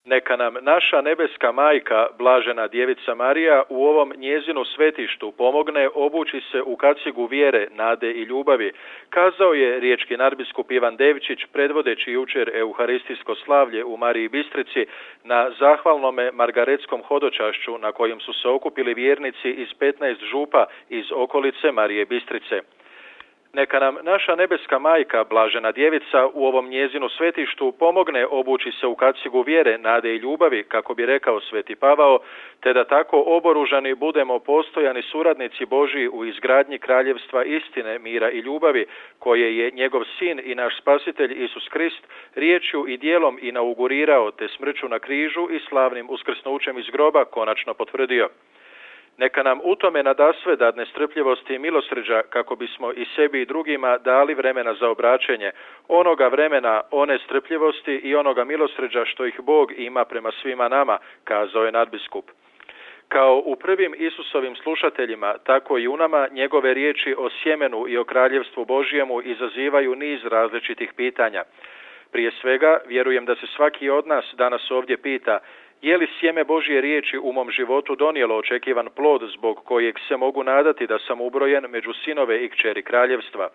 Neka nam naša nebeska majka, blažena djevica Marija, u ovom njezinu svetištu pomogne obući se u kacigu vjere, nade i ljubavi, kazao je riječki nadbiskup Ivan Devčić, predvodeći jučer euharistijsko slavlje u Mariji Bistrici na zahvalnome margaretskom hodočašću na kojem su se okupili vjernici iz 15 župa iz okolice Marije Bistrice. Neka nam naša nebeska majka, blažena djevica, u ovom njezinu svetištu pomogne obući se u kacigu vjere, nade i ljubavi, kako bi rekao sveti Pavao, te da tako oboružani budemo postojani suradnici Božji u izgradnji kraljevstva istine, mira i ljubavi, koje je njegov sin i naš spasitelj Isus Krist riječju i djelom inaugurirao, te smrću na križu i slavnim uskrsnućem iz groba konačno potvrdio. Neka nam u tome nadasve dadne strpljivosti i milosrđa, kako bismo i sebi i drugima dali vremena za obraćenje, onoga vremena, one strpljivosti i onoga milosrđa što ih Bog ima prema svima nama, kazao je nadbiskup. Kao u prvim Isusovim slušateljima, tako i u nama njegove riječi o sjemenu i o kraljevstvu Božjemu izazivaju niz različitih pitanja. Prije svega, vjerujem da se svaki od nas danas ovdje pita: je li sjeme Božje riječi u mom životu donijelo očekivan plod zbog kojeg se mogu nadati da sam ubrojen među sinove i kćeri kraljevstva?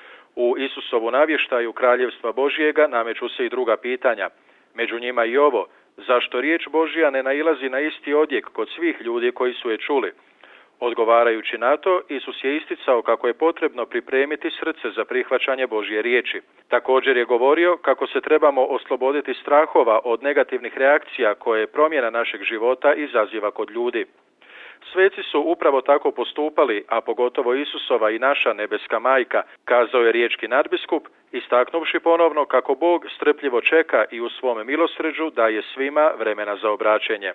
U Isusovu navještaju kraljevstva Božjega nameću se i druga pitanja. Među njima i ovo: zašto riječ Božja ne nailazi na isti odjek kod svih ljudi koji su je čuli? Odgovarajući na to, Isus je isticao kako je potrebno pripremiti srce za prihvaćanje Božje riječi. Također je govorio kako se trebamo osloboditi strahova od negativnih reakcija koje promjena našeg života izaziva kod ljudi. Sveci su upravo tako postupali, a pogotovo Isusova i naša nebeska majka, kazao je riječki nadbiskup, istaknuvši ponovno kako Bog strpljivo čeka i u svome milosrđu daje svima vremena za obraćenje.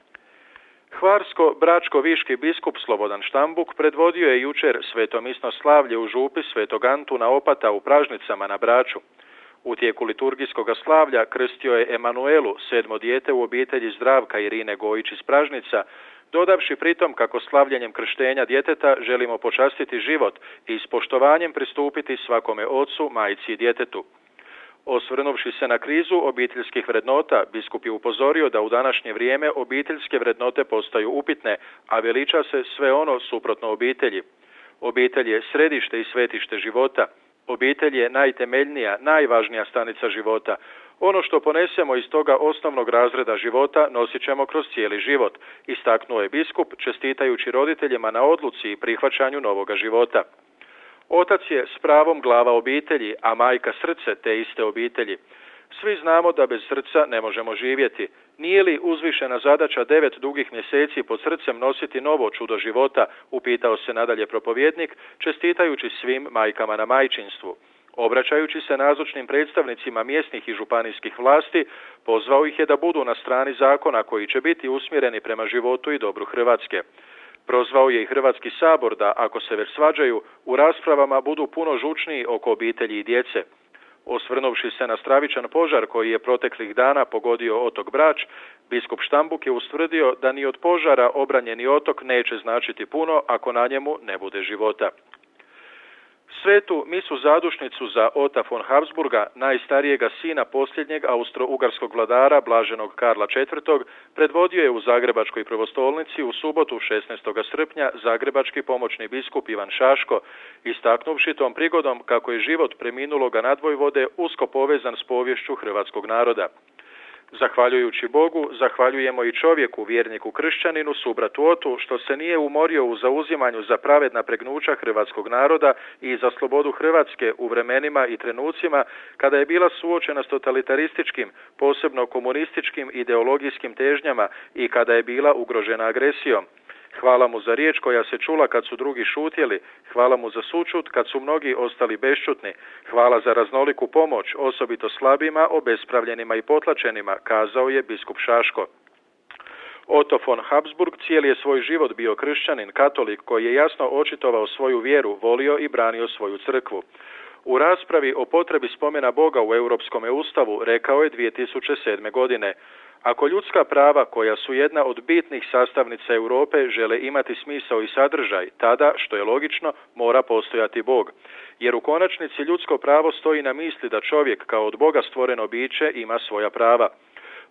Hvarsko-bračko-viški biskup Slobodan Štambuk predvodio je jučer svetomisno slavlje u župi Svetog Antuna Opata u Pražnicama na Braču. U tijeku liturgijskog slavlja krstio je Emanuelu, 7. dijete u obitelji Zdravka Irine Gojić iz Pražnica, dodavši pritom kako slavljenjem krštenja djeteta želimo počastiti život i s poštovanjem pristupiti svakome ocu, majci i djetetu. Osvrnuvši se na krizu obiteljskih vrednota, biskup je upozorio da u današnje vrijeme obiteljske vrednote postaju upitne, a veliča se sve ono suprotno obitelji. Obitelj je središte i svetište života. Obitelj je najtemeljnija, najvažnija stanica života. Ono što ponesemo iz toga osnovnog razreda života nosit ćemo kroz cijeli život, istaknuo je biskup, čestitajući roditeljima na odluci i prihvaćanju novoga života. Otac je s pravom glava obitelji, a majka srce te iste obitelji. Svi znamo da bez srca ne možemo živjeti. Nije li uzvišena zadaća 9 dugih mjeseci pod srcem nositi novo čudo života, upitao se nadalje propovjednik, čestitajući svim majkama na majčinstvu. Obraćajući se nazočnim predstavnicima mjesnih i županijskih vlasti, pozvao ih je da budu na strani zakona koji će biti usmjereni prema životu i dobru Hrvatske. Prozvao je i Hrvatski sabor da, ako se već svađaju, u raspravama budu puno žučniji oko obitelji i djece. Osvrnuvši se na stravičan požar koji je proteklih dana pogodio otok Brač, biskup Štambuk je ustvrdio da ni od požara obranjeni otok neće značiti puno ako na njemu ne bude života. Svetu misu zadušnicu za Ota von Habsburga, najstarijega sina posljednjeg austro-ugarskog vladara blaženog Karla IV, predvodio je u Zagrebačkoj prvostolnici u subotu 16. srpnja zagrebački pomoćni biskup Ivan Šaško, istaknuvši tom prigodom kako je život preminuloga nadvojvode usko povezan s poviješću hrvatskog naroda. Zahvaljujući Bogu, zahvaljujemo i čovjeku, vjerniku kršćaninu, subratu Otu, što se nije umorio u zauzimanju za pravedna pregnuća hrvatskog naroda i za slobodu Hrvatske u vremenima i trenucima kada je bila suočena s totalitarističkim, posebno komunističkim ideologijskim težnjama i kada je bila ugrožena agresijom. Hvala mu za riječ koja se čula kad su drugi šutjeli, hvala mu za sućut kad su mnogi ostali bešćutni, hvala za raznoliku pomoć, osobito slabima, obespravljenima i potlačenima, kazao je biskup Šaško. Otto von Habsburg cijeli je svoj život bio kršćanin, katolik koji je jasno očitovao svoju vjeru, volio i branio svoju crkvu. U raspravi o potrebi spomena Boga u Europskom ustavu rekao je 2007. godine: ako ljudska prava, koja su jedna od bitnih sastavnica Europe, žele imati smisao i sadržaj, tada, što je logično, mora postojati Bog. Jer u konačnici ljudsko pravo stoji na misli da čovjek kao od Boga stvoreno biće ima svoja prava.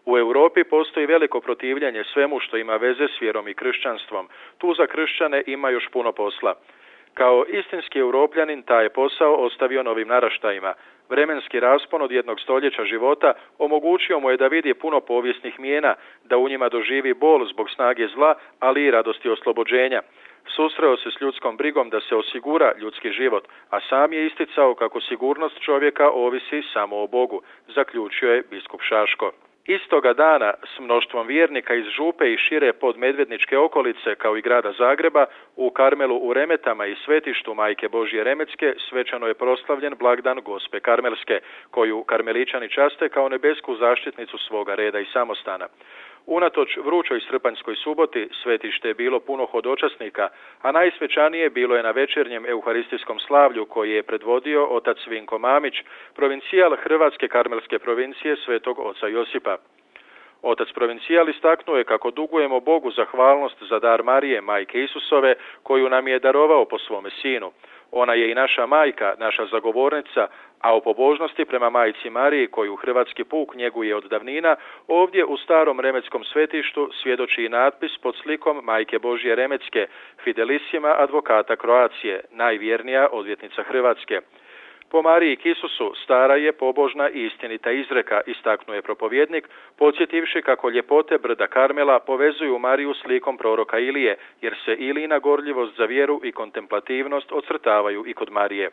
U Europi postoji veliko protivljenje svemu što ima veze s vjerom i kršćanstvom. Tu za kršćane ima još puno posla. Kao istinski Europljanin taj je posao ostavio novim naraštajima. Vremenski raspon od 1 stoljeća života omogućio mu je da vidi puno povijesnih mijena, da u njima doživi bol zbog snage zla, ali i radosti oslobođenja. Susreo se s ljudskom brigom da se osigura ljudski život, a sam je isticao kako sigurnost čovjeka ovisi samo o Bogu, zaključio je biskup Šaško. Istoga dana s mnoštvom vjernika iz Župe i šire podmedvedničke okolice kao i grada Zagreba u Karmelu u Remetama i svetištu Majke Božje Remetske svečano je proslavljen blagdan Gospe Karmelske, koju karmeličani časte kao nebesku zaštitnicu svoga reda i samostana. Unatoč vrućoj srpanjskoj suboti svetište je bilo puno hodočasnika, a najsvečanije bilo je na večernjem euharistijskom slavlju koji je predvodio otac Vinko Mamić, provincijal Hrvatske karmelske provincije Svetog oca Josipa. Otac provincijal istaknuo je kako dugujemo Bogu zahvalnost za dar Marije, majke Isusove, koju nam je darovao po svome sinu. Ona je i naša majka, naša zagovornica, a o pobožnosti prema majci Mariji, koju hrvatski puk njeguje od davnina, ovdje u starom remetskom svetištu svjedoči i natpis pod slikom Majke Božje Remetske, Fidelissima advokata Kroacije, najvjernija odvjetnica Hrvatske. Po Mariji k Isusu stara je pobožna i istinita izreka, istaknuje propovjednik, podsjetivši kako ljepote brda Karmela povezuju Mariju s likom proroka Ilije, jer se Ilijina gorljivost za vjeru i kontemplativnost ocrtavaju i kod Marije.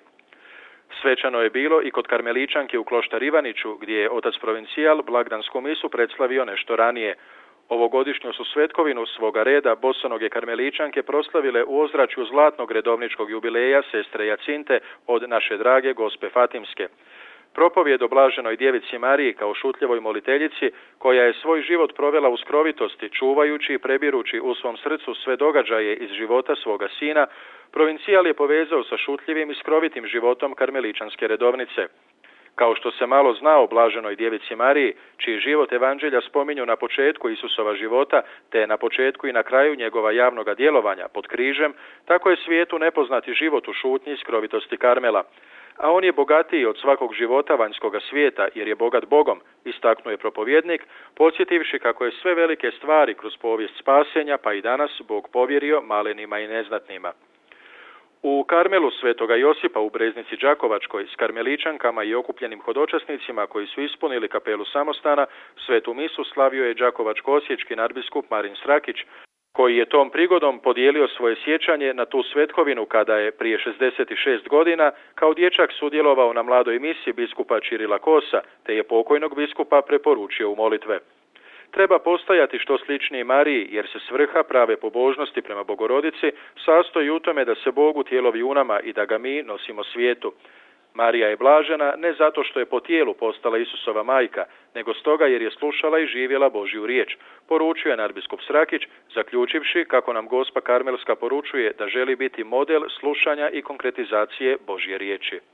Svečano je bilo i kod karmeličanke u kloštar Ivaniću, gdje je otac provincijal blagdansku misu predslavio nešto ranije. Ovogodišnju su svetkovinu svoga reda bosonoge karmeličanke proslavile u ozračju zlatnog redovničkog jubileja sestre Jacinte od naše drage Gospe Fatimske. Propovjed o blaženoj djevici Mariji kao šutljivoj moliteljici, koja je svoj život provela u skrovitosti, čuvajući i prebirući u svom srcu sve događaje iz života svoga sina, provincijal je povezao sa šutljivim i skrovitim životom karmeličanske redovnice. Kao što se malo zna o blaženoj djevici Mariji, čiji život evanđelja spominju na početku Isusova života, te na početku i na kraju njegova javnoga djelovanja pod križem, tako je svijetu nepoznati život u šutnji i skrovitosti Karmela. A on je bogatiji od svakog života vanjskoga svijeta, jer je bogat Bogom, istaknuje propovjednik, podsjetivši kako je sve velike stvari kroz povijest spasenja, pa i danas Bog povjerio malenima i neznatnima. U Karmelu Svetoga Josipa u Breznici Đakovačkoj s karmeličankama i okupljenim hodočasnicima koji su ispunili kapelu samostana, svetu misu slavio je đakovačko-osječki nadbiskup Marin Srakić, koji je tom prigodom podijelio svoje sjećanje na tu svetkovinu kada je prije 66 godina kao dječak sudjelovao na mladoj misi biskupa Čirila Kosa, te je pokojnog biskupa preporučio u molitve. Treba postajati što sličniji Mariji, jer se svrha prave pobožnosti prema Bogorodici sastoji u tome da se Bogu tjelovi u nama i da ga mi nosimo svijetu. Marija je blažena ne zato što je po tijelu postala Isusova majka, nego stoga jer je slušala i živjela Božju riječ, poručio je nadbiskup Srakić, zaključivši kako nam Gospa Karmelska poručuje da želi biti model slušanja i konkretizacije Božje riječi.